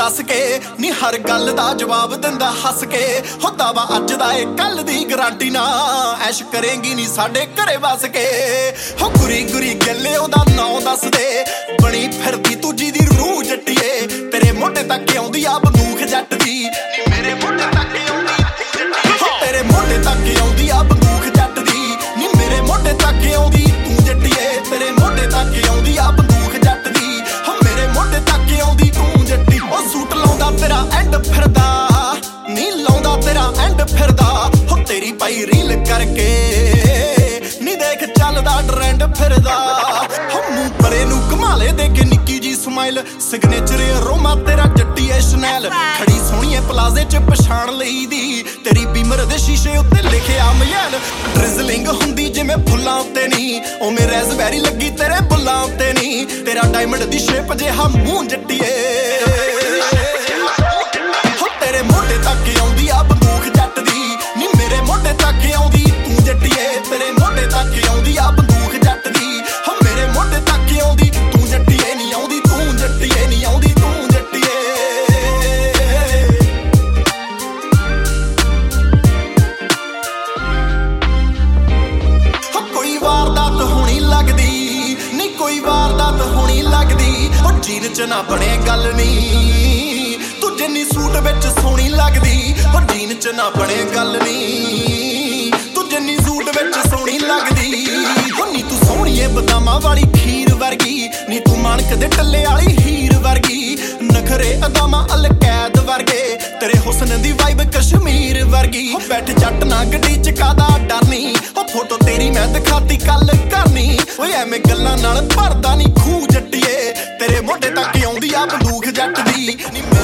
दस के नी हर गल दा जवाब दिंदा हस के हो दावा अज दा ए कल दी गारंटी ना ऐश करेंगी नी साडे घरे बस के हो गुरी गुरी गले ओदा नां दस दे बनी फिरदी तुझी दी रूह जट्टिए तेरे मोढे तक आउंदी आ बंदूक जट दी नी मेरे मोढे तक आउंदी हो तेरे मोढे तक आउंदी आ बंदूक जट दी नी मेरे मोढे तक आउंदी तू जट्टिए तेरे मोढे तक आउंदी आ बंदूक जट दी हो मेरे मोढे तक आउंदी तू जट्टी ओ सूट लाउंदा तेरा एंड फिरदा नी लाउंदा तेरा एंड फिरदा हो तेरी पाई रील करके नी देख चलदा ट्रेंड फिरदा हो मुंह परे नू कमाले दे के निक्की जी स्माइल सिग्नेचर रोमा तेरा जट्टी ए शनैल खड़ी सोहणीए प्लाजे च पछाण लई दी तेरी बीमर दे शीशे उत्ते लिखिया मयल ड्रिजलिंग हुंदी जिवें फुल्लां उत्ते नी ओवें रैज़बेरी लगी तेरे बुल्लां उत्ते नी तेरा डायमंड दी शेप जिहा मूंह जट्टीए हो तेरे मोढे तक आउंदी आ बंदूक जट दी नी मेरे मोढे तक आउंदी तू जट्टीए तेरे मोढे तक आउंदी आ बंदूक जट दी हो मेरे मोढे तक आउंदी तू जट्टीए नी आउंदी तू जट्टीए नी आउंदी तू जट्टीए हो कोई वारदात होनी लगदी नी कोई वारदात होनी लगदी हो जीन च ना बने गल नी तू जिन्नी सूट विच सोहनी लगदी हो जीन च ना बने गल नी तू जिन्नी सूट विच सोहनी लगदी हो नी तू सोहणीए बदामां वाली खीर वर्गी नी तू मानक दे टल्ले वाली हीर वर्गी नखरे अदामां अलकैद वर्गे तेरे हुस्न दी वाइब कश्मीर वर्गी हो बैठ जट ना गड्डी च कादा डरनी हो फोटो तेरी मैं दिखाती कल करनी ओए एवें गल्लां नाल भरदा नी खूह जट्टीए तेरे मोढे तक आउंदी आ बंदूक जट दी नी